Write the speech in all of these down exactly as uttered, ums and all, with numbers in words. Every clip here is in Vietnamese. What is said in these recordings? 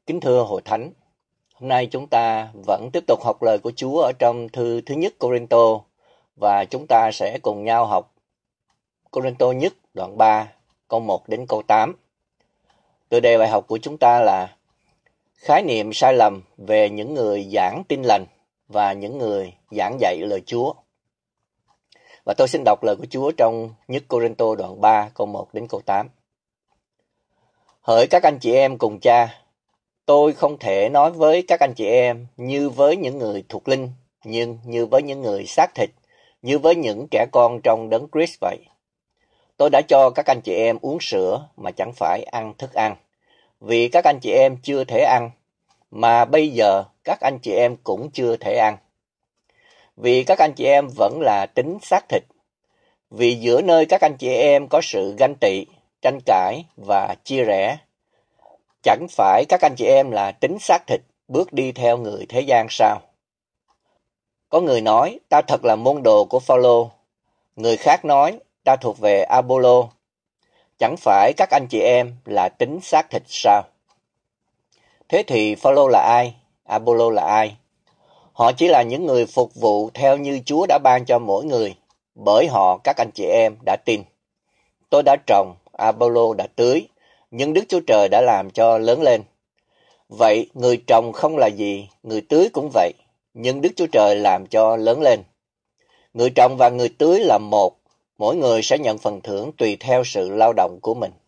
Kính thưa Hội Thánh, hôm nay chúng ta vẫn tiếp tục học lời của Chúa ở trong thư thứ nhất Cô-rinh-tô và chúng ta sẽ cùng nhau học Cô-rinh-tô nhất đoạn ba câu một đến câu tám. Tựa đề bài học của chúng ta là khái niệm sai lầm về những người giảng tin lành và những người giảng dạy lời Chúa. Và tôi xin đọc lời của Chúa trong nhất Cô-rinh-tô đoạn ba câu một đến câu tám. Hỡi các anh chị em cùng cha, tôi không thể nói với các anh chị em như với những người thuộc linh, nhưng như với những người xác thịt, như với những trẻ con trong đấng Christ vậy. Tôi đã cho các anh chị em uống sữa mà chẳng phải ăn thức ăn, vì các anh chị em chưa thể ăn, mà bây giờ các anh chị em cũng chưa thể ăn. Vì các anh chị em vẫn là tính xác thịt, vì giữa nơi các anh chị em có sự ganh tị, tranh cãi và chia rẽ. Chẳng phải các anh chị em là tính xác thịt bước đi theo người thế gian sao? Có người nói ta thật là môn đồ của Phao-lô, người khác nói ta thuộc về A-bô-lô. Chẳng phải các anh chị em là tính xác thịt sao? Thế thì Phao-lô là ai? A-bô-lô là ai? Họ chỉ là những người phục vụ theo như Chúa đã ban cho mỗi người, bởi họ các anh chị em đã tin. Tôi đã trồng, A-bô-lô đã tưới, nhưng Đức Chúa Trời đã làm cho lớn lên. Vậy người trồng không là gì, người tưới cũng vậy, nhưng Đức Chúa Trời làm cho lớn lên. Người trồng và người tưới là một, mỗi người sẽ nhận phần thưởng tùy theo sự lao động của mình.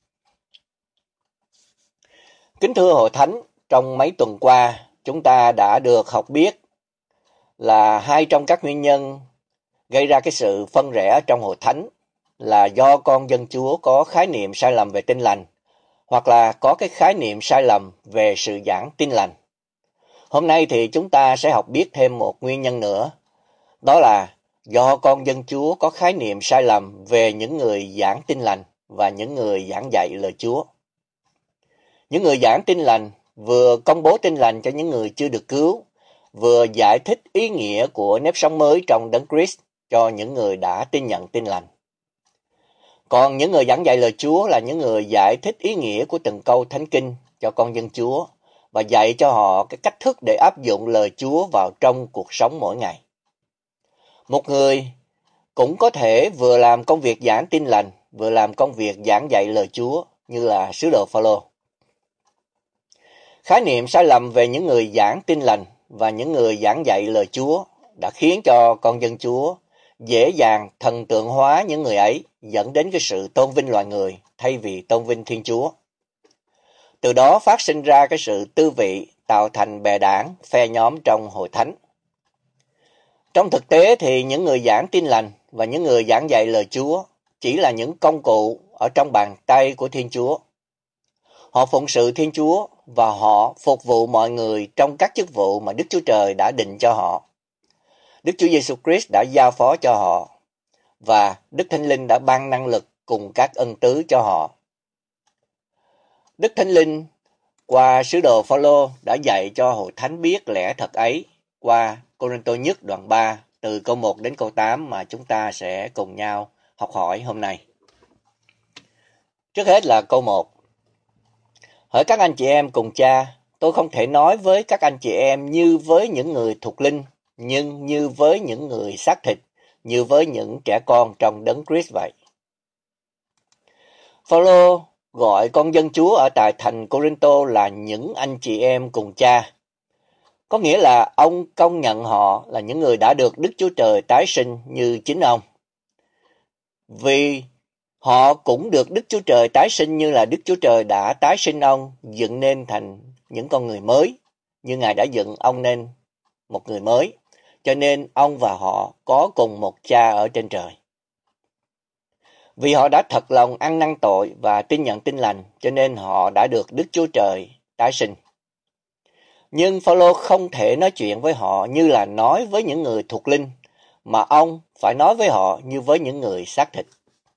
Kính thưa Hội Thánh, trong mấy tuần qua, chúng ta đã được học biết là hai trong các nguyên nhân gây ra cái sự phân rẽ trong Hội Thánh là do con dân Chúa có khái niệm sai lầm về tin lành, hoặc là có cái khái niệm sai lầm về sự giảng tin lành. Hôm nay thì chúng ta sẽ học biết thêm một nguyên nhân nữa, đó là do con dân Chúa có khái niệm sai lầm về những người giảng tin lành và những người giảng dạy lời Chúa. Những người giảng tin lành vừa công bố tin lành cho những người chưa được cứu, vừa giải thích ý nghĩa của nếp sống mới trong đấng Christ cho những người đã tin nhận tin lành. Còn những người giảng dạy lời Chúa là những người giải thích ý nghĩa của từng câu thánh kinh cho con dân Chúa và dạy cho họ cái cách thức để áp dụng lời Chúa vào trong cuộc sống mỗi ngày. Một người cũng có thể vừa làm công việc giảng tin lành, vừa làm công việc giảng dạy lời Chúa như là sứ đồ Phao-lô. Khái niệm sai lầm về những người giảng tin lành và những người giảng dạy lời Chúa đã khiến cho con dân Chúa dễ dàng thần tượng hóa những người ấy, dẫn đến cái sự tôn vinh loài người thay vì tôn vinh Thiên Chúa. Từ đó phát sinh ra cái sự tư vị, tạo thành bè đảng, phe nhóm trong Hội Thánh. Trong thực tế thì những người giảng tin lành và những người giảng dạy lời Chúa chỉ là những công cụ ở trong bàn tay của Thiên Chúa. Họ phụng sự Thiên Chúa và họ phục vụ mọi người trong các chức vụ mà Đức Chúa Trời đã định cho họ. Đức Chúa Giêsu Christ đã giao phó cho họ và Đức Thánh Linh đã ban năng lực cùng các ân tứ cho họ. Đức Thánh Linh qua sứ đồ Phao-lô đã dạy cho Hội Thánh biết lẽ thật ấy qua Cô-rinh-tô nhất đoạn ba từ câu một đến câu tám mà chúng ta sẽ cùng nhau học hỏi hôm nay. Trước hết là câu một. Hỡi các anh chị em cùng cha, tôi không thể nói với các anh chị em như với những người thuộc linh, nhưng như với những người xác thịt, như với những trẻ con trong đấng Christ vậy. Phao-lô gọi con dân Chúa ở tại thành Cô-rinh-tô là những anh chị em cùng cha. Có nghĩa là ông công nhận họ là những người đã được Đức Chúa Trời tái sinh như chính ông. Vì họ cũng được Đức Chúa Trời tái sinh như là Đức Chúa Trời đã tái sinh ông, dựng nên thành những con người mới, như Ngài đã dựng ông nên một người mới. Cho nên ông và họ có cùng một cha ở trên trời. Vì họ đã thật lòng ăn năn tội và tin nhận tin lành, cho nên họ đã được Đức Chúa Trời tái sinh. Nhưng Phao-lô không thể nói chuyện với họ như là nói với những người thuộc linh, mà ông phải nói với họ như với những người xác thịt.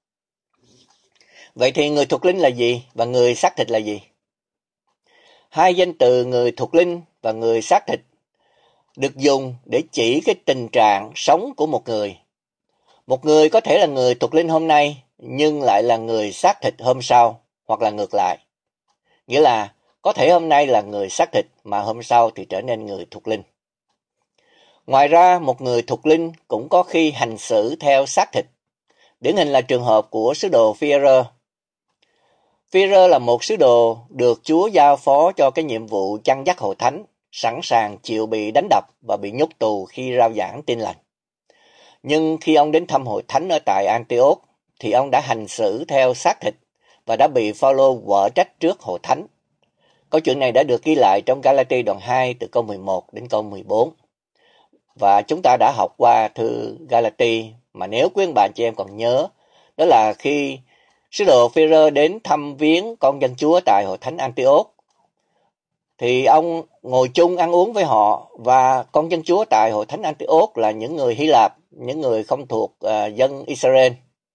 Vậy thì người thuộc linh là gì và người xác thịt là gì? Hai danh từ người thuộc linh và người xác thịt được dùng để chỉ cái tình trạng sống của một người. Một người có thể là người thuộc linh hôm nay, nhưng lại là người xác thịt hôm sau, hoặc là ngược lại. Nghĩa là Có thể hôm nay là người xác thịt mà hôm sau thì trở nên người thuộc linh. Ngoài ra, một người thuộc linh cũng có khi hành xử theo xác thịt. Điển hình là trường hợp của sứ đồ Phi-e-rơ. Phi-e-rơ là một sứ đồ được Chúa giao phó cho cái nhiệm vụ chăn dắt hội thánh, sẵn sàng chịu bị đánh đập và bị nhốt tù khi rao giảng tin lành. Nhưng khi ông đến thăm hội thánh ở tại Antioch, thì ông đã hành xử theo xác thịt và đã bị Phao-lô quở trách trước hội thánh. Câu chuyện này đã được ghi lại trong Ga-la-ti đoạn hai từ câu mười một đến câu mười bốn. Và chúng ta đã học qua thư Ga-la-ti, mà nếu quý bạn chị em còn nhớ, đó là khi sứ đồ Phi-e-rơ đến thăm viếng con dân Chúa tại hội thánh Antioch, thì ông ngồi chung ăn uống với họ, và con dân Chúa tại hội thánh Antioch là những người Hy Lạp, những người không thuộc uh, dân Israel.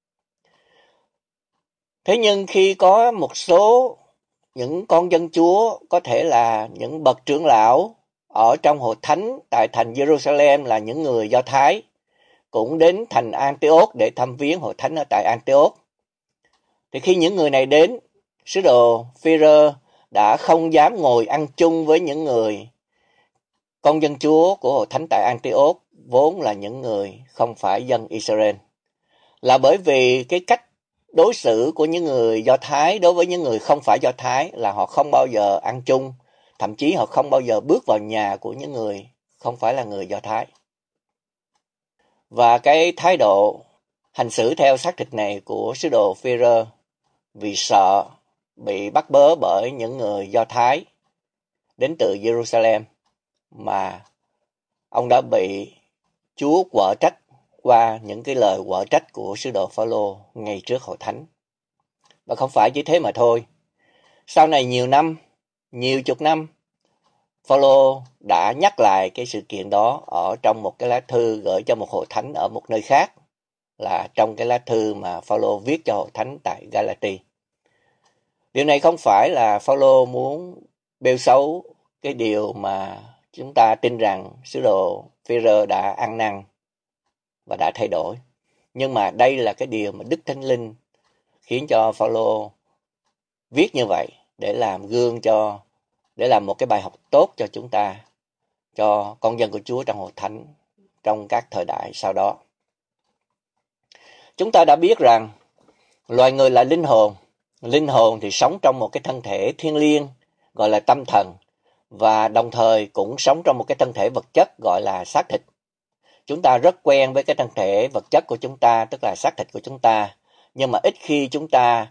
Thế nhưng khi có một số những con dân Chúa, có thể là những bậc trưởng lão ở trong hội thánh tại thành Jerusalem là những người Do Thái, cũng đến thành Antioch để thăm viếng hội thánh ở tại Antioch. Thì khi những người này đến, sứ đồ Phi-e-rơ đã không dám ngồi ăn chung với những người con dân Chúa của hội thánh tại Antioch, vốn là những người không phải dân Israel. Là bởi vì cái cách đối xử của những người Do Thái đối với những người không phải Do Thái là họ không bao giờ ăn chung, thậm chí họ không bao giờ bước vào nhà của những người không phải là người Do Thái. Và cái thái độ hành xử theo xác thịt này của sứ đồ Phi-e-rơ, vì sợ bị bắt bớ bởi những người Do Thái đến từ Jerusalem, mà ông đã bị Chúa quở trách qua những cái lời quở trách của sứ đồ Phao-lô ngay trước hội thánh. Và không phải chỉ thế mà thôi. Sau này nhiều năm, nhiều chục năm, Phao-lô đã nhắc lại cái sự kiện đó ở trong một cái lá thư gửi cho một hội thánh ở một nơi khác, là trong cái lá thư mà Phao-lô viết cho hội thánh tại Ga-la-ti. Điều này không phải là Phao-lô muốn bêu xấu cái điều mà chúng ta tin rằng sứ đồ Phi-e-rơ đã ăn năn và đã thay đổi. Nhưng mà đây là cái điều mà Đức Thánh Linh khiến cho Phao-lô viết như vậy, để làm gương cho, để làm một cái bài học tốt cho chúng ta, cho con dân của Chúa trong hội thánh trong các thời đại sau đó. Chúng ta đã biết rằng loài người là linh hồn. Linh hồn thì sống trong một cái thân thể thiêng liêng gọi là tâm thần, và đồng thời cũng sống trong một cái thân thể vật chất gọi là xác thịt. Chúng ta rất quen với cái thân thể vật chất của chúng ta, tức là xác thịt của chúng ta, nhưng mà ít khi chúng ta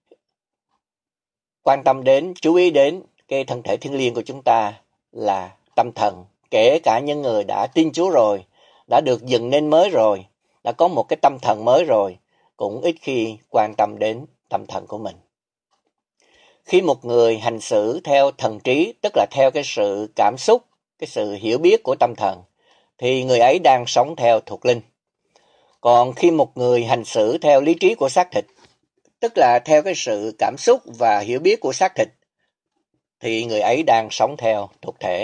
quan tâm đến, chú ý đến cái thân thể thiêng liêng của chúng ta là tâm thần. Kể cả những người đã tin Chúa rồi, đã được dựng nên mới rồi, đã có một cái tâm thần mới rồi, cũng ít khi quan tâm đến tâm thần của mình. Khi một người hành xử theo thần trí, tức là theo cái sự cảm xúc, cái sự hiểu biết của tâm thần, thì người ấy đang sống theo thuộc linh. Còn khi một người hành xử theo lý trí của xác thịt, tức là theo cái sự cảm xúc và hiểu biết của xác thịt, thì người ấy đang sống theo thuộc thể.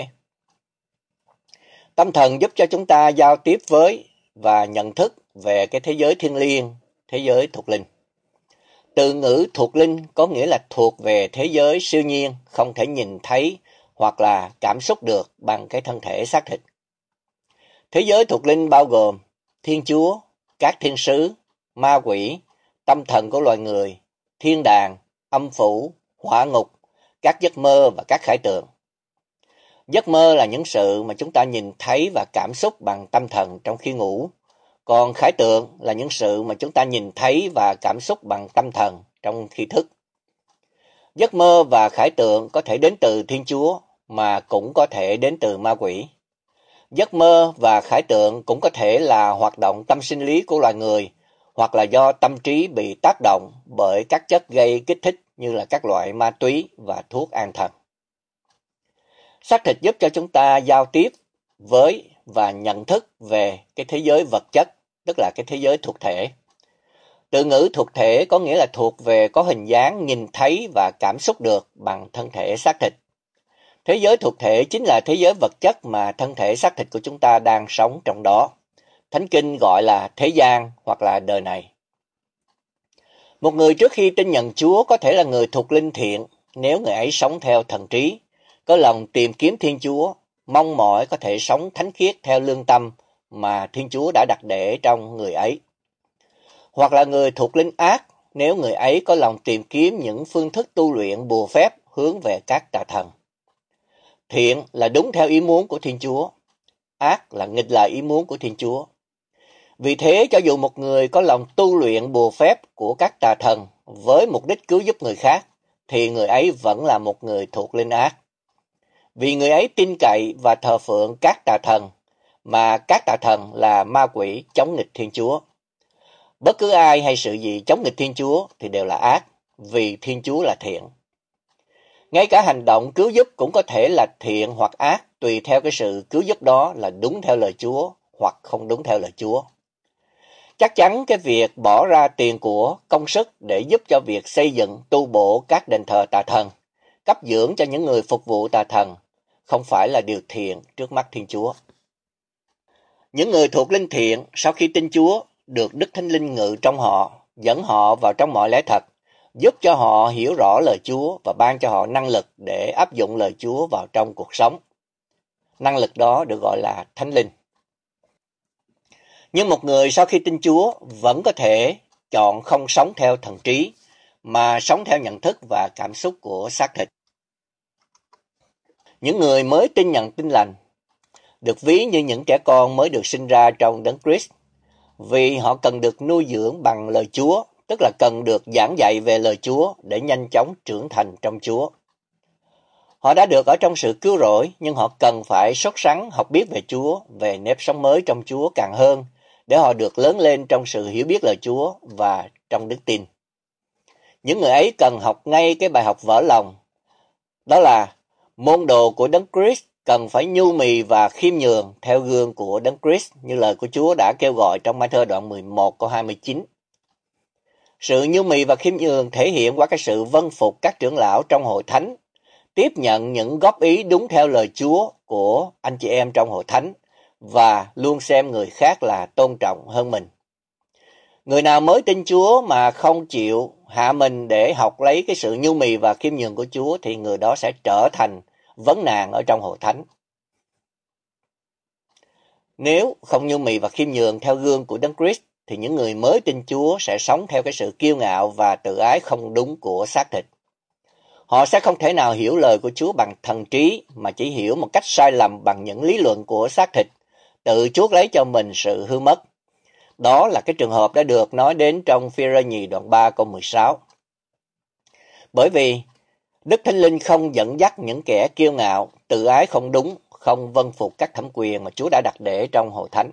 Tâm thần giúp cho chúng ta giao tiếp với và nhận thức về cái thế giới thiêng liêng, thế giới thuộc linh. Từ ngữ thuộc linh có nghĩa là thuộc về thế giới siêu nhiên, không thể nhìn thấy hoặc là cảm xúc được bằng cái thân thể xác thịt. Thế giới thuộc linh bao gồm Thiên Chúa, các thiên sứ, ma quỷ, tâm thần của loài người, thiên đàng, âm phủ, hỏa ngục, các giấc mơ và các khải tượng. Giấc mơ là những sự mà chúng ta nhìn thấy và cảm xúc bằng tâm thần trong khi ngủ, còn khải tượng là những sự mà chúng ta nhìn thấy và cảm xúc bằng tâm thần trong khi thức. Giấc mơ và khải tượng có thể đến từ Thiên Chúa, mà cũng có thể đến từ ma quỷ. Giấc mơ và khải tượng cũng có thể là hoạt động tâm sinh lý của loài người, hoặc là do tâm trí bị tác động bởi các chất gây kích thích như là các loại ma túy và thuốc an thần. Xác thịt giúp cho chúng ta giao tiếp với và nhận thức về cái thế giới vật chất, tức là cái thế giới thuộc thể. Từ ngữ thuộc thể có nghĩa là thuộc về, có hình dáng nhìn thấy và cảm xúc được bằng thân thể xác thịt. Thế giới thuộc thể chính là thế giới vật chất mà thân thể xác thịt của chúng ta đang sống trong đó. Thánh Kinh gọi là thế gian hoặc là đời này. Một người trước khi tin nhận Chúa có thể là người thuộc linh thiện, nếu người ấy sống theo thần trí, có lòng tìm kiếm Thiên Chúa, mong mỏi có thể sống thánh khiết theo lương tâm mà Thiên Chúa đã đặt để trong người ấy. Hoặc là người thuộc linh ác, nếu người ấy có lòng tìm kiếm những phương thức tu luyện bùa phép hướng về các tà thần. Thiện là đúng theo ý muốn của Thiên Chúa, ác là nghịch lại ý muốn của Thiên Chúa. Vì thế, cho dù một người có lòng tu luyện bùa phép của các tà thần với mục đích cứu giúp người khác, thì người ấy vẫn là một người thuộc linh ác. Vì người ấy tin cậy và thờ phượng các tà thần, mà các tà thần là ma quỷ chống nghịch Thiên Chúa. Bất cứ ai hay sự gì chống nghịch Thiên Chúa thì đều là ác, vì Thiên Chúa là thiện. Ngay cả hành động cứu giúp cũng có thể là thiện hoặc ác, tùy theo cái sự cứu giúp đó là đúng theo lời Chúa hoặc không đúng theo lời Chúa. Chắc chắn cái việc bỏ ra tiền của, công sức để giúp cho việc xây dựng, tu bổ các đền thờ tà thần, cấp dưỡng cho những người phục vụ tà thần, không phải là điều thiện trước mắt Thiên Chúa. Những người thuộc linh thiện sau khi tin Chúa được Đức Thánh Linh ngự trong họ, dẫn họ vào trong mọi lẽ thật, giúp cho họ hiểu rõ lời Chúa và ban cho họ năng lực để áp dụng lời Chúa vào trong cuộc sống. Năng lực đó được gọi là Thánh Linh. Nhưng một người sau khi tin Chúa vẫn có thể chọn không sống theo thần trí, mà sống theo nhận thức và cảm xúc của xác thịt. Những người mới tin nhận tin lành được ví như những trẻ con mới được sinh ra trong Đấng Christ, vì họ cần được nuôi dưỡng bằng lời Chúa, tức là cần được giảng dạy về lời Chúa để nhanh chóng trưởng thành trong Chúa. Họ đã được ở trong sự cứu rỗi, nhưng họ cần phải sốt sắng học biết về Chúa, về nếp sống mới trong Chúa càng hơn, để họ được lớn lên trong sự hiểu biết lời Chúa và trong đức tin. Những người ấy cần học ngay cái bài học vỡ lòng, đó là môn đồ của Đấng Christ cần phải nhu mì và khiêm nhường theo gương của Đấng Christ, như lời của Chúa đã kêu gọi trong Ma-thơ đoạn mười một câu hai mươi chín. Sự nhu mì và khiêm nhường thể hiện qua cái sự vâng phục các trưởng lão trong hội thánh, tiếp nhận những góp ý đúng theo lời Chúa của anh chị em trong hội thánh và luôn xem người khác là tôn trọng hơn mình. Người nào mới tin Chúa mà không chịu hạ mình để học lấy cái sự nhu mì và khiêm nhường của Chúa thì người đó sẽ trở thành vấn nạn ở trong hội thánh. Nếu không nhu mì và khiêm nhường theo gương của Đấng Christ thì những người mới tin Chúa sẽ sống theo cái sự kiêu ngạo và tự ái không đúng của xác thịt. Họ sẽ không thể nào hiểu lời của Chúa bằng thần trí, mà chỉ hiểu một cách sai lầm bằng những lý luận của xác thịt, tự chuốc lấy cho mình sự hư mất. Đó là cái trường hợp đã được nói đến trong Phi-e-rơ nhì đoạn ba câu mười sáu. Bởi vì Đức Thánh Linh không dẫn dắt những kẻ kiêu ngạo, tự ái không đúng, không vâng phục các thẩm quyền mà Chúa đã đặt để trong hội thánh.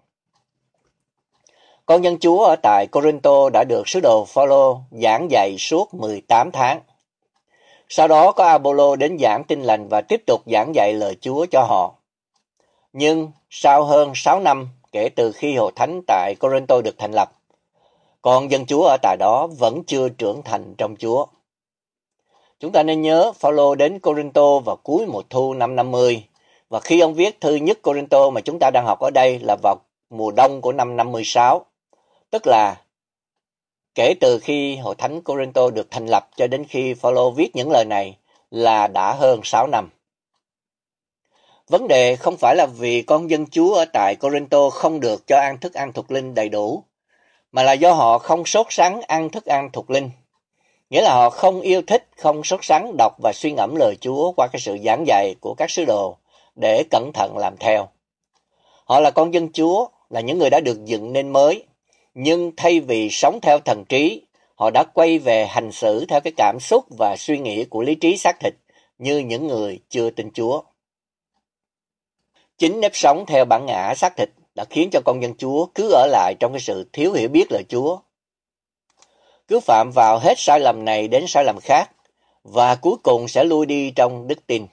Con dân Chúa ở tại Cô-rinh-tô đã được sứ đồ Phao-lô giảng dạy suốt mười tám tháng. Sau đó có A-pô-lô đến giảng tin lành và tiếp tục giảng dạy lời Chúa cho họ. Nhưng sau hơn sáu năm kể từ khi hội thánh tại Cô-rinh-tô được thành lập, con dân Chúa ở tại đó vẫn chưa trưởng thành trong Chúa. Chúng ta nên nhớ Phao-lô đến Cô-rinh-tô vào cuối mùa thu năm năm mươi, và khi ông viết thư nhất Cô-rinh-tô mà chúng ta đang học ở đây là vào mùa đông của năm năm mươi sáu, tức là kể từ khi hội thánh Cô-rinh-tô được thành lập cho đến khi Phao-lô viết những lời này là đã hơn sáu năm. Vấn đề không phải là vì con dân Chúa ở tại Cô-rinh-tô không được cho ăn thức ăn thuộc linh đầy đủ, mà là do họ không sốt sắng ăn thức ăn thuộc linh. Nghĩa là họ không yêu thích, không sốt sắng đọc và suy ngẫm lời Chúa qua cái sự giảng dạy của các sứ đồ để cẩn thận làm theo. Họ là con dân Chúa, là những người đã được dựng nên mới, nhưng thay vì sống theo thần trí, họ đã quay về hành xử theo cái cảm xúc và suy nghĩ của lý trí xác thịt như những người chưa tin Chúa. Chính nếp sống theo bản ngã xác thịt đã khiến cho con dân Chúa cứ ở lại trong cái sự thiếu hiểu biết lời Chúa, cứ phạm vào hết sai lầm này đến sai lầm khác, và cuối cùng sẽ lui đi trong đức tin.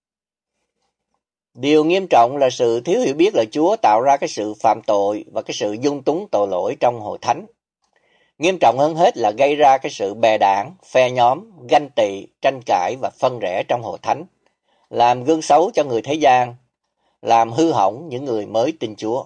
Điều nghiêm trọng là sự thiếu hiểu biết lời Chúa tạo ra cái sự phạm tội và cái sự dung túng tội lỗi trong hội thánh. Nghiêm trọng hơn hết là gây ra cái sự bè đảng, phe nhóm, ganh tị, tranh cãi và phân rẽ trong hội thánh, làm gương xấu cho người thế gian, làm hư hỏng những người mới tin Chúa.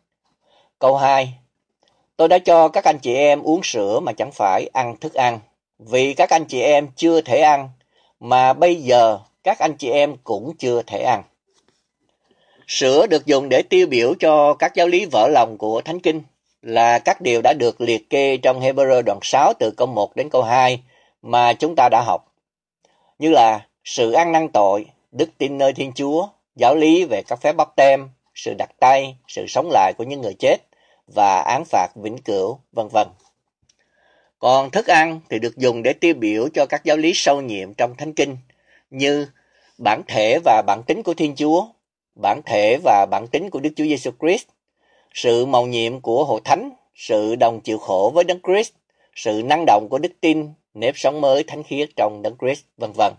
Câu hai. Tôi đã cho các anh chị em uống sữa mà chẳng phải ăn thức ăn. vì các anh chị em chưa thể ăn, mà bây giờ các anh chị em cũng chưa thể ăn. Sữa được dùng để tiêu biểu cho các giáo lý vỡ lòng của Thánh Kinh là các điều đã được liệt kê trong Hebrew đoạn sáu từ câu một đến câu hai mà chúng ta đã học, như là sự ăn năn tội, đức tin nơi Thiên Chúa, giáo lý về các phép báp têm, sự đặt tay, sự sống lại của những người chết và án phạt vĩnh cửu, vân vân. Còn thức ăn thì được dùng để tiêu biểu cho các giáo lý sâu nhiệm trong Thánh Kinh như bản thể và bản tính của Thiên Chúa, bản thể và bản tính của Đức Chúa Giêsu Christ, sự mầu nhiệm của Hội Thánh, sự đồng chịu khổ với Đấng Christ, sự năng động của đức tin, nếp sống mới thánh khiết trong Đấng Christ, vân vân.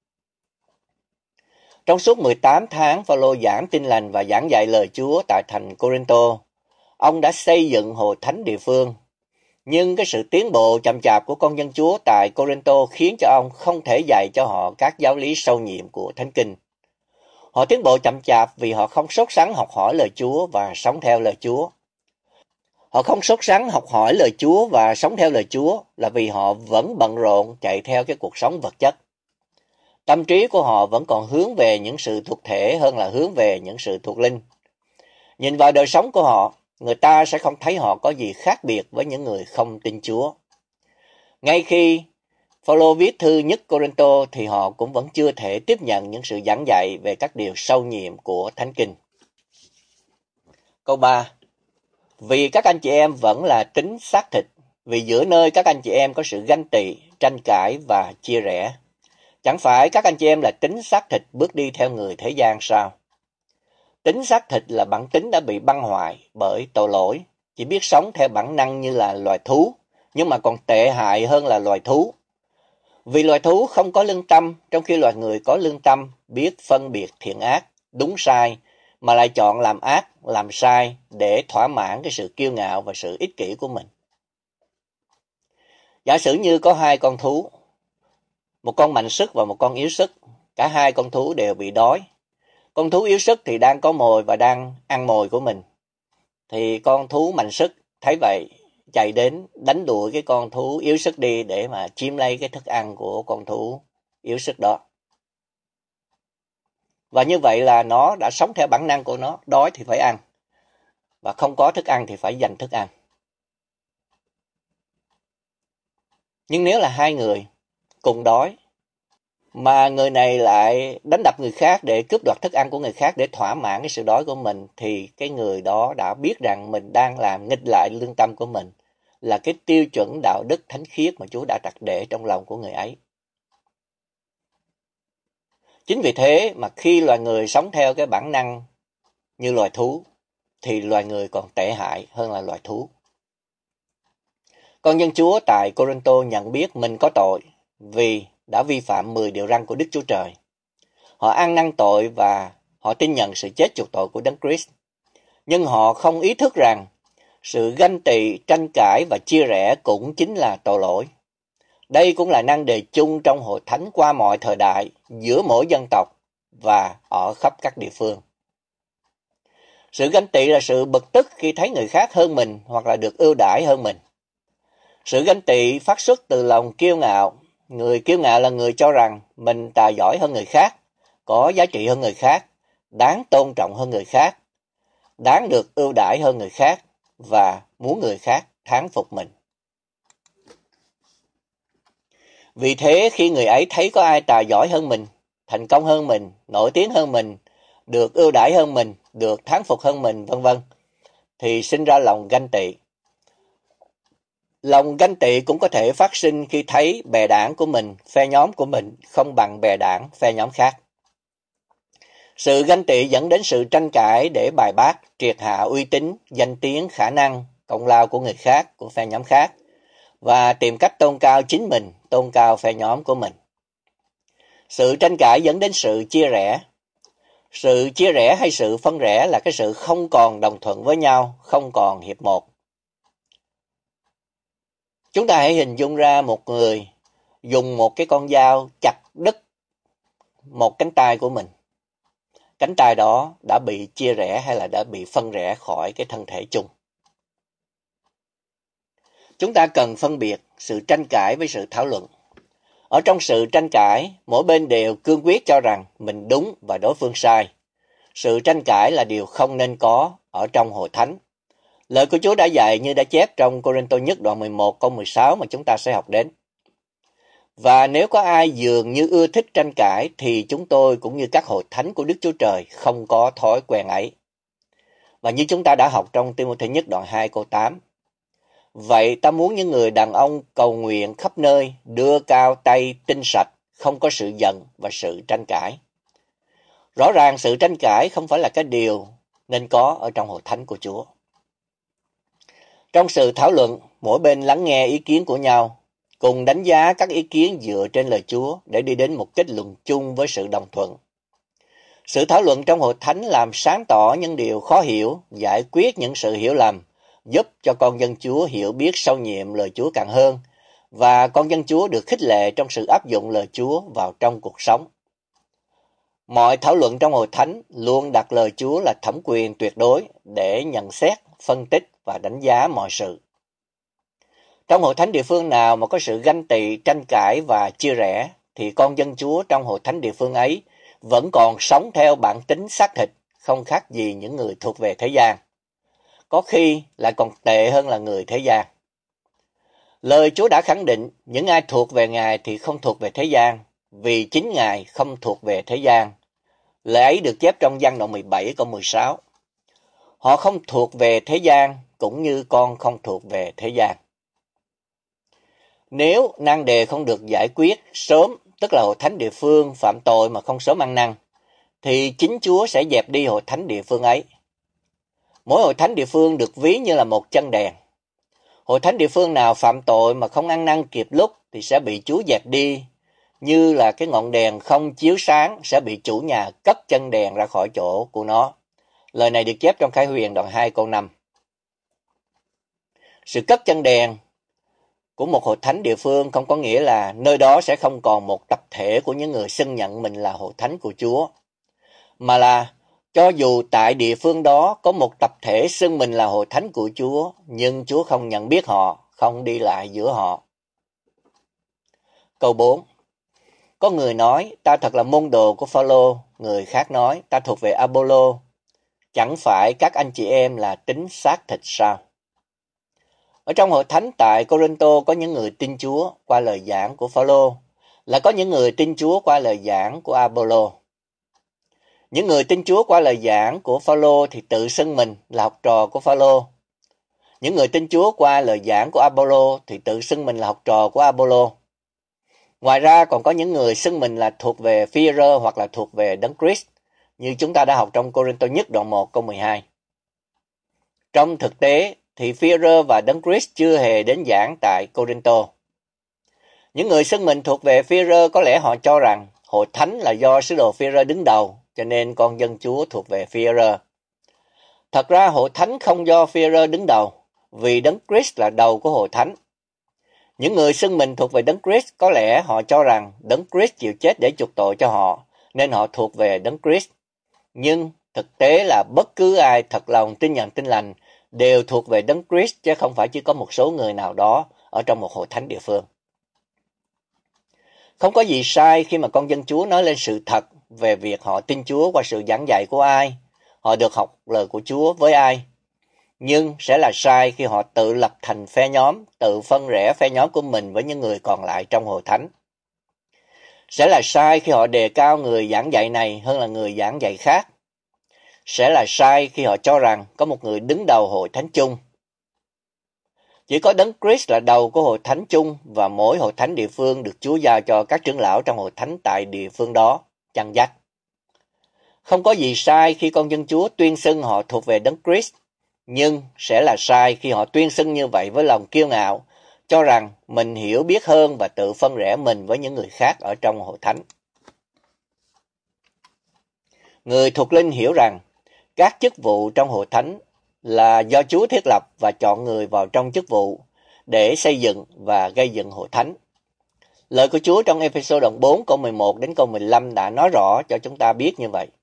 Trong suốt mười tám tháng, Phaolô giảng tin lành và giảng dạy lời Chúa tại thành Cô-rinh-tô. Ông đã xây dựng hội thánh địa phương, nhưng cái sự tiến bộ chậm chạp của con dân Chúa tại Cô-rinh-tô khiến cho ông không thể dạy cho họ các giáo lý sâu nhiệm của Thánh Kinh. Họ tiến bộ chậm chạp vì họ không sốt sắng học hỏi lời Chúa và sống theo lời Chúa. Họ không sốt sắng học hỏi lời Chúa và sống theo lời Chúa là vì họ vẫn bận rộn chạy theo cái cuộc sống vật chất. Tâm trí của họ vẫn còn hướng về những sự thuộc thể hơn là hướng về những sự thuộc linh. Nhìn vào đời sống của họ, người ta sẽ không thấy họ có gì khác biệt với những người không tin Chúa. Ngay khi Phaolô viết thư nhất Cô-rinh-tô thì họ cũng vẫn chưa thể tiếp nhận những sự giảng dạy về các điều sâu nhiệm của Thánh Kinh. Câu ba. Vì các anh chị em vẫn là tính xác thịt, vì giữa nơi các anh chị em có sự ganh tị, tranh cãi và chia rẽ. Chẳng phải các anh chị em là tính xác thịt bước đi theo người thế gian sao? Tính xác thịt là bản tính đã bị băng hoại bởi tội lỗi, chỉ biết sống theo bản năng như là loài thú, nhưng mà còn tệ hại hơn là loài thú. Vì loài thú không có lương tâm, trong khi loài người có lương tâm, biết phân biệt thiện ác, đúng sai, mà lại chọn làm ác, làm sai để thỏa mãn cái sự kiêu ngạo và sự ích kỷ của mình. Giả sử như có hai con thú, một con mạnh sức và một con yếu sức, cả hai con thú đều bị đói. Con thú yếu sức thì đang có mồi và đang ăn mồi của mình. Thì con thú mạnh sức thấy vậy, chạy đến đánh đuổi cái con thú yếu sức đi để mà chiếm lấy cái thức ăn của con thú yếu sức đó. Và như vậy là nó đã sống theo bản năng của nó, đói thì phải ăn, và không có thức ăn thì phải giành thức ăn. Nhưng nếu là hai người cùng đói, mà người này lại đánh đập người khác để cướp đoạt thức ăn của người khác để thỏa mãn cái sự đói của mình, thì cái người đó đã biết rằng mình đang làm nghịch lại lương tâm của mình, là cái tiêu chuẩn đạo đức thánh khiết mà Chúa đã đặt để trong lòng của người ấy. Chính vì thế mà khi loài người sống theo cái bản năng như loài thú, thì loài người còn tệ hại hơn là loài thú. Con dân Chúa tại Cô-rinh-tô nhận biết mình có tội vì đã vi phạm mười điều răn của Đức Chúa Trời. Họ ăn năn tội và họ tin nhận sự chết chuộc tội của Đấng Christ. Nhưng họ không ý thức rằng sự ganh tị, tranh cãi và chia rẽ cũng chính là tội lỗi. Đây cũng là nan đề chung trong hội thánh qua mọi thời đại, giữa mỗi dân tộc và ở khắp các địa phương. Sự ganh tị là sự bực tức khi thấy người khác hơn mình hoặc là được ưu đãi hơn mình. Sự ganh tị phát xuất từ lòng kiêu ngạo. Người kiêu ngạo là người cho rằng mình tài giỏi hơn người khác, có giá trị hơn người khác, đáng tôn trọng hơn người khác, đáng được ưu đãi hơn người khác và muốn người khác thán phục mình. Vì thế khi người ấy thấy có ai tài giỏi hơn mình, thành công hơn mình, nổi tiếng hơn mình, được ưu đãi hơn mình, được thán phục hơn mình, vân vân, thì sinh ra lòng ganh tị. Lòng ganh tị cũng có thể phát sinh khi thấy bè đảng của mình, phe nhóm của mình không bằng bè đảng, phe nhóm khác. Sự ganh tị dẫn đến sự tranh cãi để bài bác, triệt hạ uy tín, danh tiếng, khả năng, công lao của người khác, của phe nhóm khác, và tìm cách tôn cao chính mình, tôn cao phe nhóm của mình. Sự tranh cãi dẫn đến sự chia rẽ. Sự chia rẽ hay sự phân rẽ là cái sự không còn đồng thuận với nhau, không còn hiệp một. Chúng ta hãy hình dung ra một người dùng một cái con dao chặt đứt một cánh tay của mình. Cánh tay đó đã bị chia rẽ hay là đã bị phân rẽ khỏi cái thân thể chung. Chúng ta cần phân biệt sự tranh cãi với sự thảo luận. Ở trong sự tranh cãi, mỗi bên đều cương quyết cho rằng mình đúng và đối phương sai. Sự tranh cãi là điều không nên có ở trong Hội Thánh. Lời của Chúa đã dạy như đã chép trong Cô-rinh-tô nhất đoạn mười một câu mười sáu mà chúng ta sẽ học đến. Và nếu có ai dường như ưa thích tranh cãi thì chúng tôi cũng như các hội thánh của Đức Chúa Trời không có thói quen ấy. Và như chúng ta đã học trong Ti-mô-thê nhất đoạn hai câu tám. Vậy ta muốn những người đàn ông cầu nguyện khắp nơi đưa cao tay tinh sạch, không có sự giận và sự tranh cãi. Rõ ràng sự tranh cãi không phải là cái điều nên có ở trong hội thánh của Chúa. Trong sự thảo luận, mỗi bên lắng nghe ý kiến của nhau, cùng đánh giá các ý kiến dựa trên lời Chúa để đi đến một kết luận chung với sự đồng thuận. Sự thảo luận trong hội thánh làm sáng tỏ những điều khó hiểu, giải quyết những sự hiểu lầm, giúp cho con dân Chúa hiểu biết sâu nhiệm lời Chúa càng hơn, và con dân Chúa được khích lệ trong sự áp dụng lời Chúa vào trong cuộc sống. Mọi thảo luận trong hội thánh luôn đặt lời Chúa là thẩm quyền tuyệt đối để nhận xét, phân tích và đánh giá mọi sự. Trong hội thánh địa phương nào mà có sự ganh tị, tranh cãi và chia rẽ, thì con dân Chúa trong hội thánh địa phương ấy vẫn còn sống theo bản tính xác thịt, không khác gì những người thuộc về thế gian. Có khi lại còn tệ hơn là người thế gian. Lời Chúa đã khẳng định những ai thuộc về Ngài thì không thuộc về thế gian, vì chính Ngài không thuộc về thế gian. Lời ấy được chép trong Giăng đoạn mười bảy câu mười sáu. Họ không thuộc về thế gian cũng như con không thuộc về thế gian. Nếu nan đề không được giải quyết sớm, tức là hội thánh địa phương phạm tội mà không sớm ăn năn, thì chính Chúa sẽ dẹp đi hội thánh địa phương ấy. Mỗi hội thánh địa phương được ví như là một chân đèn. Hội thánh địa phương nào phạm tội mà không ăn năn kịp lúc thì sẽ bị Chúa dẹp đi, như là cái ngọn đèn không chiếu sáng sẽ bị chủ nhà cất chân đèn ra khỏi chỗ của nó. Lời này được chép trong Khải Huyền đoạn hai câu năm. Sự cất chân đèn của một hội thánh địa phương không có nghĩa là nơi đó sẽ không còn một tập thể của những người xưng nhận mình là hội thánh của Chúa, mà là cho dù tại địa phương đó có một tập thể xưng mình là hội thánh của Chúa, nhưng Chúa không nhận biết họ, không đi lại giữa họ. Câu bốn. Có người nói, ta thật là môn đồ của Phao-lô, người khác nói, ta thuộc về A-pô-lô. Chẳng phải các anh chị em là tính xác thịt sao? Ở trong hội thánh tại Cô-rinh-tô có những người tin Chúa qua lời giảng của Phao-lô, là có những người tin Chúa qua lời giảng của A-pô-lô. Những người tin Chúa qua lời giảng của Phao-lô thì tự xưng mình là học trò của Phao-lô. Những người tin Chúa qua lời giảng của A-pô-lô thì tự xưng mình là học trò của A-pô-lô. Ngoài ra còn có những người xưng mình là thuộc về Phi-e-rơ hoặc là thuộc về Đấng Christ, như chúng ta đã học trong Cô-rinh-tô nhất đoạn một câu mười hai. Trong thực tế thì Phi-e-rơ và Đấng Christ chưa hề đến giảng tại Cô-rinh-tô. Những người xưng mình thuộc về Phi-e-rơ có lẽ họ cho rằng hội thánh là do sứ đồ Phi-e-rơ đứng đầu, cho nên con dân Chúa thuộc về Phi-e-rơ. Thật ra hội thánh không do Phi-e-rơ đứng đầu, vì Đấng Christ là đầu của hội thánh. Những người xưng mình thuộc về Đấng Christ có lẽ họ cho rằng Đấng Christ chịu chết để chuộc tội cho họ, nên họ thuộc về Đấng Christ. Nhưng thực tế là bất cứ ai thật lòng tin nhận tin lành đều thuộc về Đấng Christ, chứ không phải chỉ có một số người nào đó ở trong một hội thánh địa phương. Không có gì sai khi mà con dân Chúa nói lên sự thật về việc họ tin Chúa qua sự giảng dạy của ai, họ được học lời của Chúa với ai. Nhưng sẽ là sai khi họ tự lập thành phe nhóm, tự phân rẽ phe nhóm của mình với những người còn lại trong hội thánh. Sẽ là sai khi họ đề cao người giảng dạy này hơn là người giảng dạy khác. Sẽ là sai khi họ cho rằng có một người đứng đầu hội thánh chung. Chỉ có Đấng Christ là đầu của hội thánh chung, và mỗi hội thánh địa phương được Chúa giao cho các trưởng lão trong hội thánh tại địa phương đó chăn dắt. Không có gì sai khi con dân Chúa tuyên xưng họ thuộc về Đấng Christ, nhưng sẽ là sai khi họ tuyên xưng như vậy với lòng kiêu ngạo, cho rằng mình hiểu biết hơn và tự phân rẽ mình với những người khác ở trong hội thánh. Người thuộc linh hiểu rằng các chức vụ trong hội thánh là do Chúa thiết lập và chọn người vào trong chức vụ để xây dựng và gây dựng hội thánh. Lời của Chúa trong Ê-phê-sô đoạn bốn câu mười một đến câu mười lăm đã nói rõ cho chúng ta biết như vậy.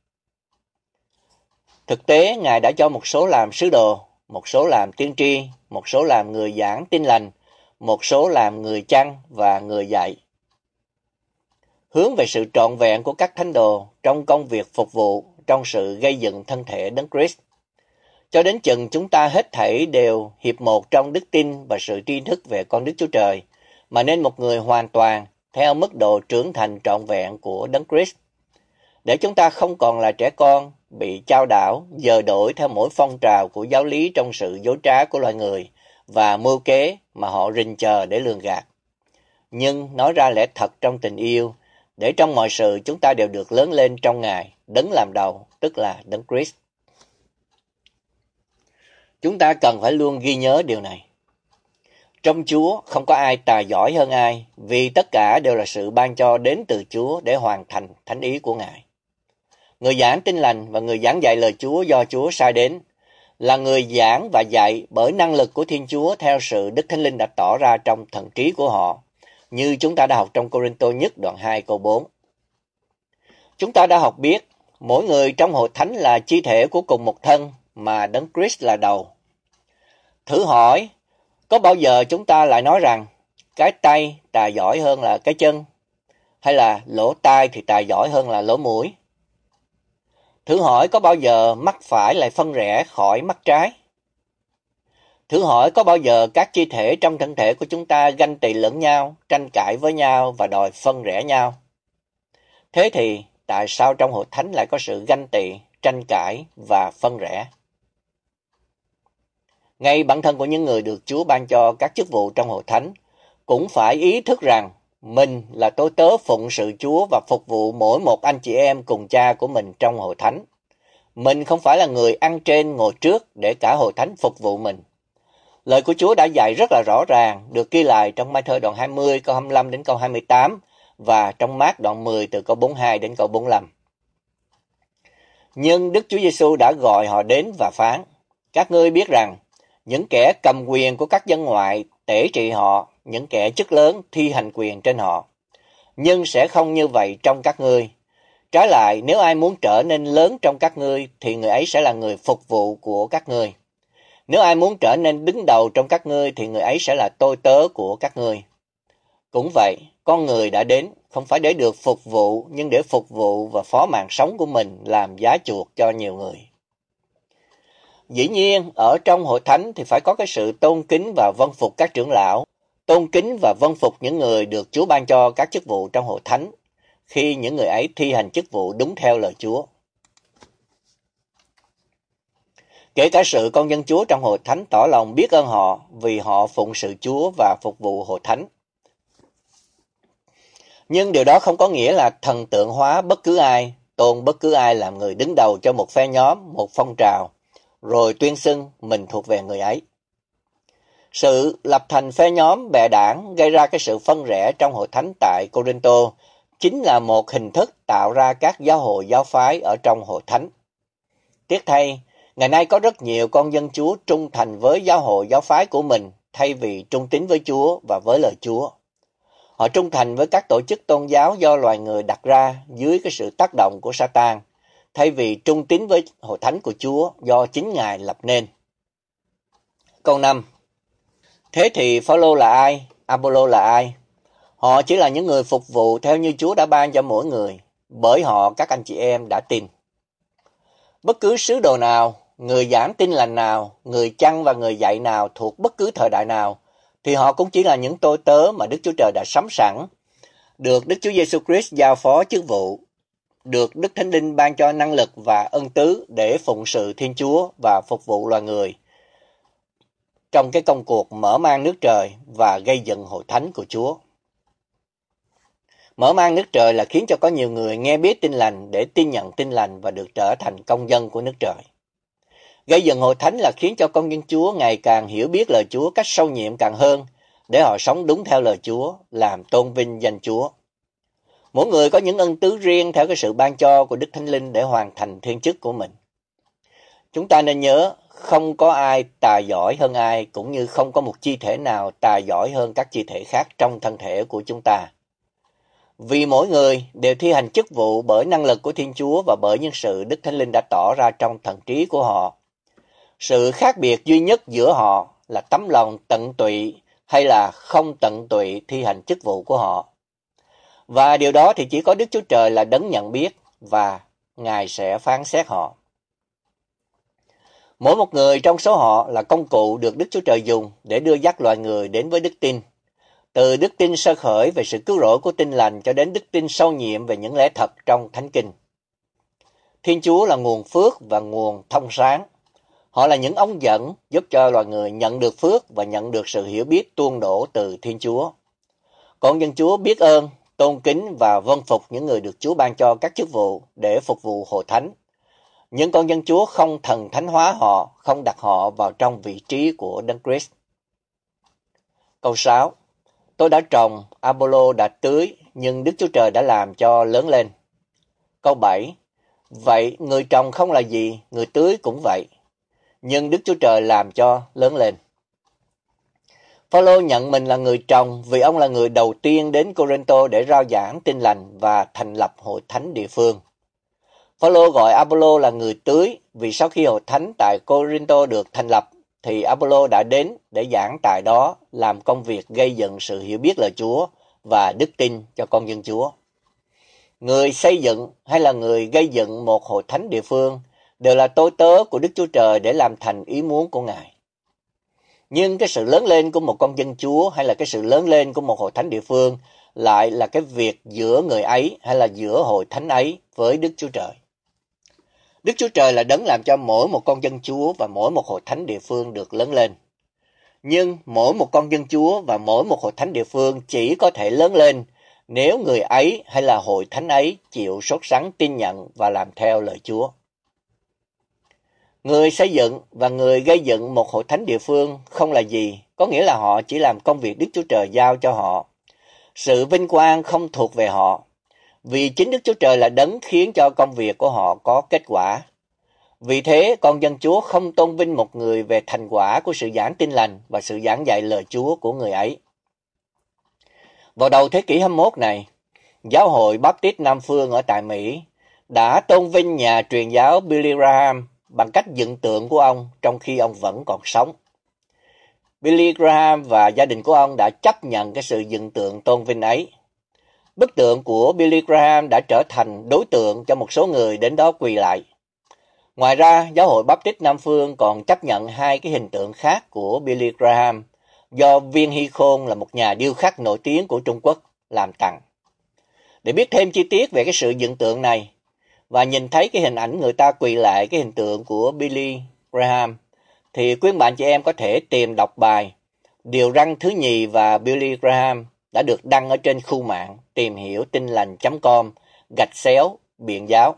Thực tế, Ngài đã cho một số làm sứ đồ, một số làm tiên tri, một số làm người giảng tin lành, một số làm người chăn và người dạy. Hướng về sự trọn vẹn của các thánh đồ trong công việc phục vụ, trong sự gây dựng thân thể Đấng Christ. Cho đến chừng chúng ta hết thảy đều hiệp một trong đức tin và sự tri thức về con Đức Chúa Trời, mà nên một người hoàn toàn theo mức độ trưởng thành trọn vẹn của Đấng Christ, để chúng ta không còn là trẻ con bị chao đảo, dời đổi theo mỗi phong trào của giáo lý trong sự dối trá của loài người và mưu kế mà họ rình chờ để lường gạt. Nhưng nói ra lẽ thật trong tình yêu, để trong mọi sự chúng ta đều được lớn lên trong Ngài, Đấng làm đầu, tức là Đấng Christ. Chúng ta cần phải luôn ghi nhớ điều này. Trong Chúa không có ai tài giỏi hơn ai, vì tất cả đều là sự ban cho đến từ Chúa để hoàn thành thánh ý của Ngài. Người giảng tin lành và người giảng dạy lời Chúa do Chúa sai đến là người giảng và dạy bởi năng lực của Thiên Chúa theo sự Đức Thánh Linh đã tỏ ra trong thần trí của họ, như chúng ta đã học trong Cô-rinh-tô nhất đoạn hai câu bốn. Chúng ta đã học biết mỗi người trong hội thánh là chi thể của cùng một thân mà Đấng Christ là đầu. Thử hỏi, có bao giờ chúng ta lại nói rằng cái tay tài giỏi hơn là cái chân, hay là lỗ tai thì tài giỏi hơn là lỗ mũi? Thử hỏi, có bao giờ mắt phải lại phân rẽ khỏi mắt trái? Thử hỏi, có bao giờ các chi thể trong thân thể của chúng ta ganh tị lẫn nhau, tranh cãi với nhau và đòi phân rẽ nhau? Thế thì tại sao trong hội thánh lại có sự ganh tị, tranh cãi và phân rẽ? Ngay bản thân của những người được Chúa ban cho các chức vụ trong hội thánh cũng phải ý thức rằng mình là tôi tớ phụng sự Chúa và phục vụ mỗi một anh chị em cùng cha của mình trong hội thánh. Mình không phải là người ăn trên ngồi trước để cả hội thánh phục vụ mình. Lời của Chúa đã dạy rất là rõ ràng, được ghi lại trong Ma-thơ đoạn hai mươi câu hai mươi lăm đến câu hai mươi tám và trong Mác đoạn mười từ câu bốn mươi hai đến câu bốn mươi lăm. Nhưng Đức Chúa Giêsu đã gọi họ đến và phán: các ngươi biết rằng những kẻ cầm quyền của các dân ngoại tể trị họ, những kẻ chức lớn thi hành quyền trên họ. Nhưng sẽ không như vậy trong các ngươi. Trái lại, nếu ai muốn trở nên lớn trong các ngươi, thì người ấy sẽ là người phục vụ của các ngươi. Nếu ai muốn trở nên đứng đầu trong các ngươi, thì người ấy sẽ là tôi tớ của các ngươi. Cũng vậy, con người đã đến, không phải để được phục vụ, nhưng để phục vụ và phó mạng sống của mình làm giá chuộc cho nhiều người. Dĩ nhiên, ở trong hội thánh thì phải có cái sự tôn kính và vâng phục các trưởng lão, tôn kính và vâng phục những người được Chúa ban cho các chức vụ trong hội thánh, khi những người ấy thi hành chức vụ đúng theo lời Chúa. Kể cả sự con dân Chúa trong hội thánh tỏ lòng biết ơn họ vì họ phụng sự Chúa và phục vụ hội thánh. Nhưng điều đó không có nghĩa là thần tượng hóa bất cứ ai, tôn bất cứ ai làm người đứng đầu cho một phe nhóm, một phong trào, rồi tuyên xưng mình thuộc về người ấy. Sự lập thành phe nhóm bè đảng gây ra cái sự phân rẽ trong hội thánh tại Cô-rinh-tô chính là một hình thức tạo ra các giáo hội giáo phái ở trong hội thánh. Tiếc thay, ngày nay có rất nhiều con dân Chúa trung thành với giáo hội giáo phái của mình thay vì trung tín với Chúa và với lời Chúa. Họ trung thành với các tổ chức tôn giáo do loài người đặt ra dưới cái sự tác động của Sa-tan, thay vì trung tín với hội thánh của Chúa do chính Ngài lập nên. Câu năm. Thế thì Phao-lô là ai? A-pô-lô là ai? Họ chỉ là những người phục vụ theo như Chúa đã ban cho mỗi người, bởi họ các anh chị em đã tin. Bất cứ sứ đồ nào, người giảng tin lành nào, người chăn và người dạy nào thuộc bất cứ thời đại nào, thì họ cũng chỉ là những tôi tớ mà Đức Chúa Trời đã sắm sẵn, được Đức Chúa Giêsu Christ giao phó chức vụ, được Đức Thánh Linh ban cho năng lực và ân tứ để phụng sự Thiên Chúa và phục vụ loài người trong cái công cuộc mở mang nước trời và gây dựng hội thánh của Chúa. Mở mang nước trời là khiến cho có nhiều người nghe biết tin lành để tin nhận tin lành và được trở thành công dân của nước trời. Gây dựng hội thánh là khiến cho con dân Chúa ngày càng hiểu biết lời Chúa cách sâu nhiệm càng hơn, để họ sống đúng theo lời Chúa, làm tôn vinh danh Chúa. Mỗi người có những ân tứ riêng theo cái sự ban cho của Đức Thánh Linh để hoàn thành thiên chức của mình. Chúng ta nên nhớ, không có ai tài giỏi hơn ai, cũng như không có một chi thể nào tài giỏi hơn các chi thể khác trong thân thể của chúng ta. Vì mỗi người đều thi hành chức vụ bởi năng lực của Thiên Chúa và bởi những sự Đức Thánh Linh đã tỏ ra trong thần trí của họ. Sự khác biệt duy nhất giữa họ là tấm lòng tận tụy hay là không tận tụy thi hành chức vụ của họ. Và điều đó thì chỉ có Đức Chúa Trời là đấng nhận biết và Ngài sẽ phán xét họ. Mỗi một người trong số họ là công cụ được Đức Chúa Trời dùng để đưa dắt loài người đến với đức tin. Từ đức tin sơ khởi về sự cứu rỗi của Tin Lành cho đến đức tin sâu nhiệm về những lẽ thật trong Thánh Kinh. Thiên Chúa là nguồn phước và nguồn thông sáng. Họ là những ống dẫn giúp cho loài người nhận được phước và nhận được sự hiểu biết tuôn đổ từ Thiên Chúa. Con dân Chúa biết ơn, tôn kính và vâng phục những người được Chúa ban cho các chức vụ để phục vụ hội thánh. Nhưng con dân Chúa không thần thánh hóa họ, không đặt họ vào trong vị trí của Đấng Christ. Câu sáu. Tôi đã trồng, Apollo đã tưới, nhưng Đức Chúa Trời đã làm cho lớn lên. Câu bảy. Vậy người trồng không là gì, người tưới cũng vậy, nhưng Đức Chúa Trời làm cho lớn lên. Phaolô nhận mình là người trồng vì ông là người đầu tiên đến Cô-rinh-tô để rao giảng Tin Lành và thành lập hội thánh địa phương. Phaolô gọi Apollo là người tưới vì sau khi hội thánh tại Cô-rinh-tô được thành lập thì Apollo đã đến để giảng tại đó, làm công việc gây dựng sự hiểu biết lời Chúa và đức tin cho con dân Chúa. Người xây dựng hay là người gây dựng một hội thánh địa phương đều là tôi tớ của Đức Chúa Trời để làm thành ý muốn của Ngài. Nhưng cái sự lớn lên của một con dân Chúa hay là cái sự lớn lên của một hội thánh địa phương lại là cái việc giữa người ấy hay là giữa hội thánh ấy với Đức Chúa Trời. Đức Chúa Trời là đấng làm cho mỗi một con dân Chúa và mỗi một hội thánh địa phương được lớn lên. Nhưng mỗi một con dân Chúa và mỗi một hội thánh địa phương chỉ có thể lớn lên nếu người ấy hay là hội thánh ấy chịu sốt sắng tin nhận và làm theo lời Chúa. Người xây dựng và người gây dựng một hội thánh địa phương không là gì, có nghĩa là họ chỉ làm công việc Đức Chúa Trời giao cho họ. Sự vinh quang không thuộc về họ, vì chính Đức Chúa Trời là đấng khiến cho công việc của họ có kết quả. Vì thế, con dân Chúa không tôn vinh một người về thành quả của sự giảng Tin Lành và sự giảng dạy lời Chúa của người ấy. Vào đầu thế kỷ hai mươi mốt này, Giáo hội Baptist Nam Phương ở tại Mỹ đã tôn vinh nhà truyền giáo Billy Graham bằng cách dựng tượng của ông trong khi ông vẫn còn sống. Billy Graham và gia đình của ông đã chấp nhận cái sự dựng tượng tôn vinh ấy. Bức tượng của Billy Graham đã trở thành đối tượng cho một số người đến đó quỳ lại. Ngoài ra, Giáo hội Baptist Nam Phương còn chấp nhận hai cái hình tượng khác của Billy Graham do Viên Hy Khôn là một nhà điêu khắc nổi tiếng của Trung Quốc làm tặng. Để biết thêm chi tiết về cái sự dựng tượng này và nhìn thấy cái hình ảnh người ta quỳ lại cái hình tượng của Billy Graham, thì quý bạn chị em có thể tìm đọc bài Điều răn thứ nhì và Billy Graham đã được đăng ở trên khu mạng tìm hiểu tin lành chấm com gạch xéo biện giáo.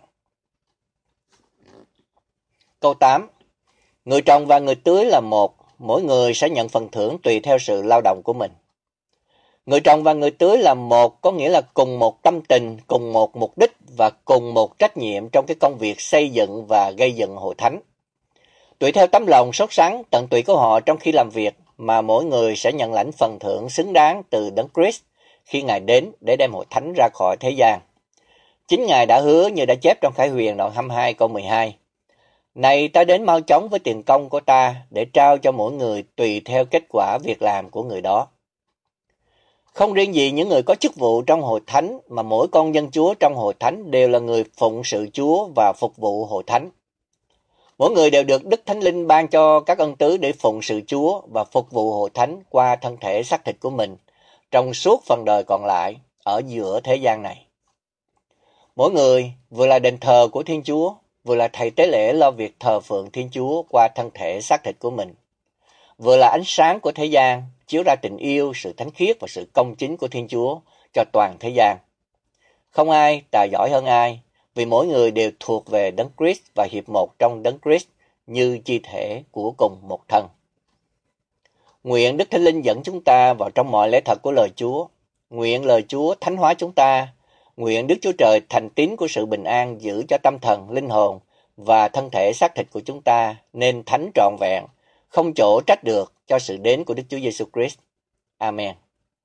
Câu tám. Người trồng và người tưới là một, mỗi người sẽ nhận phần thưởng tùy theo sự lao động của mình. Người trồng và người tưới là một, có nghĩa là cùng một tâm tình, cùng một mục đích và cùng một trách nhiệm trong cái công việc xây dựng và gây dựng hội thánh. Tùy theo tấm lòng sốt sắng, tận tụy của họ trong khi làm việc mà mỗi người sẽ nhận lãnh phần thưởng xứng đáng từ Đấng Christ khi Ngài đến để đem hội thánh ra khỏi thế gian. Chính Ngài đã hứa như đã chép trong Khải Huyền đoạn hai mươi hai câu mười hai. Này ta đến mau chóng với tiền công của ta để trao cho mỗi người tùy theo kết quả việc làm của người đó. Không riêng gì những người có chức vụ trong hội thánh mà mỗi con dân Chúa trong hội thánh đều là người phụng sự Chúa và phục vụ hội thánh. Mỗi người đều được Đức Thánh Linh ban cho các ân tứ để phụng sự Chúa và phục vụ hội thánh qua thân thể xác thịt của mình trong suốt phần đời còn lại ở giữa thế gian này. Mỗi người vừa là đền thờ của Thiên Chúa, vừa là thầy tế lễ lo việc thờ phượng Thiên Chúa qua thân thể xác thịt của mình, vừa là ánh sáng của thế gian, chiếu ra tình yêu, sự thánh khiết và sự công chính của Thiên Chúa cho toàn thế gian. Không ai tài giỏi hơn ai, vì mỗi người đều thuộc về Đấng Christ và hiệp một trong Đấng Christ như chi thể của cùng một thân. Nguyện Đức Thánh Linh dẫn chúng ta vào trong mọi lẽ thật của lời Chúa. Nguyện lời Chúa thánh hóa chúng ta. Nguyện Đức Chúa Trời thành tín của sự bình an giữ cho tâm thần, linh hồn và thân thể xác thịt của chúng ta nên thánh trọn vẹn, không chỗ trách được cho sự đến của Đức Chúa Giêsu Christ. Amen.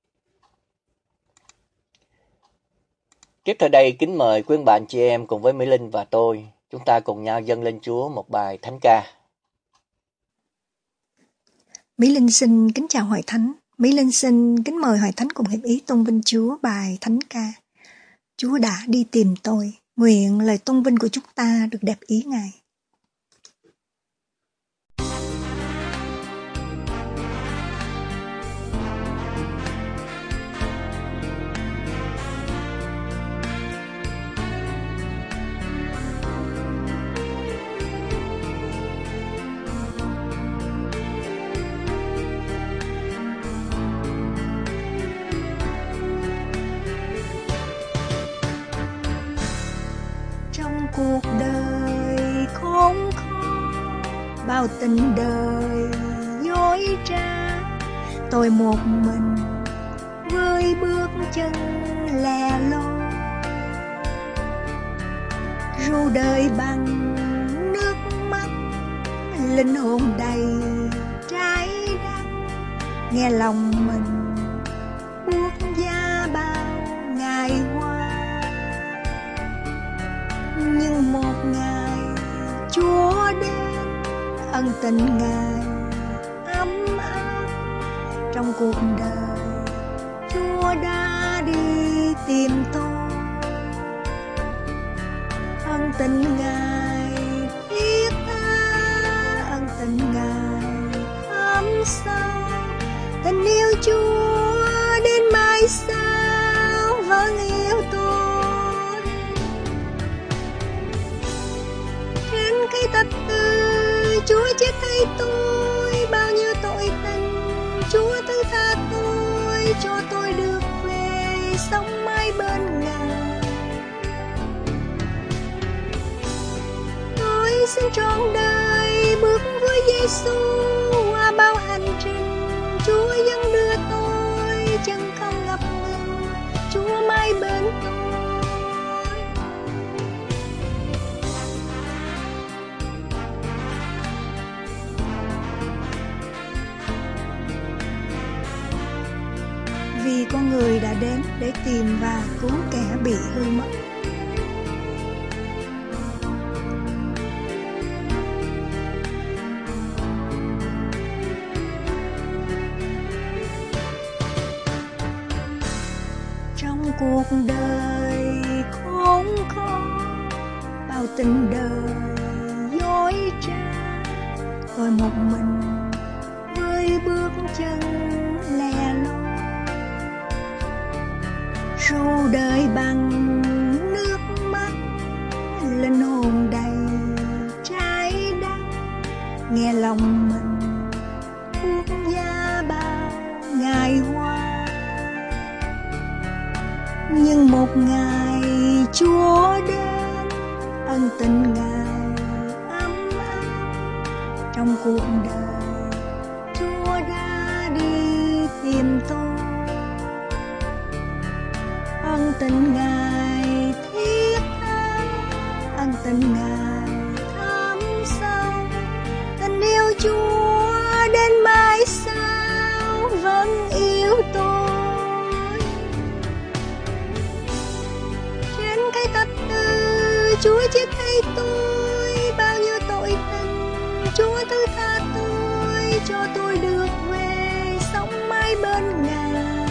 Tiếp theo đây kính mời quý bạn chị em cùng với Mỹ Linh và tôi, chúng ta cùng nhau dâng lên Chúa một bài thánh ca. Mỹ Linh xin kính chào hội thánh Mỹ Linh xin kính mời Hội Thánh cùng hiệp ý tôn vinh Chúa bài thánh ca. Chúa đã đi tìm tôi, nguyện lời tôn vinh của chúng ta được đẹp ý Ngài. Cuộc đời khốn khó, bao tình đời dối trá, tôi một mình với bước chân lẻ loi, ru đời bằng nước mắt, linh hồn đầy trái đất, nghe lòng mình buốt giá bao ngày qua. Nhưng một ngày Chúa đến, ân tình Ngài ấm áp trong cuộc đời. Chúa đã đi tìm tôi, ân tình Ngài thiết tha, ân tình Ngài thấm sâu. Tình yêu Chúa đến mãi sao vẫn yêu tôi. Cái tật từ Chúa chết thay tôi, bao nhiêu tội tình Chúa thứ tha tôi, cho tôi được về sống mãi bên Ngài. Tôi xin trọn đời bước với Giêsu qua bao hành trình. Chúa vẫn đưa tôi chân không ngập ngừng, Chúa mãi bên tôi. Vì con người đã đến để tìm và cứu kẻ bị hư mất. Trong cuộc đời khốn khó, bao tình đời dối trá, tôi một mình với bước chân lẻ loi, ru đời bằng nước mắt, linh hồn đầy trái đất, nghe lòng mình buốt giá bao ngày qua. Nhưng một ngày Chúa đến, ân tình Ngài ấm áp trong cuộc đời. Chúa đã đi tìm tôi, ân tình Ngài thiết tha, ân tình Ngài thấm sâu. Tình yêu Chúa đến mãi sao vẫn yêu tôi. Trên cái tật từ Chúa chết thay tôi, bao nhiêu tội tình Chúa thứ tha tôi, cho tôi được về sống mãi bên Ngài.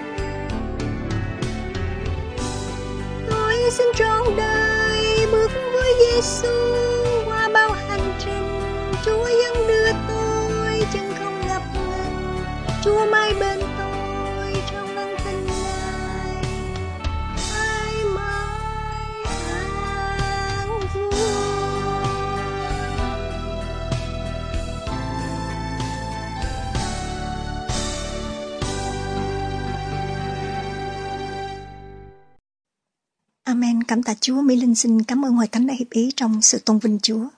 Xin trọn đời bước với Giêsu qua bao hành trình. Chúa vẫn đưa tôi chân không ngập ngừng, Chúa mãi bên tôi trong ân tình Ngài mãi mãi an vui. Amen. Cảm tạ Chúa. Mỹ Linh xin cảm ơn Hội Thánh đã hiệp ý trong sự tôn vinh Chúa.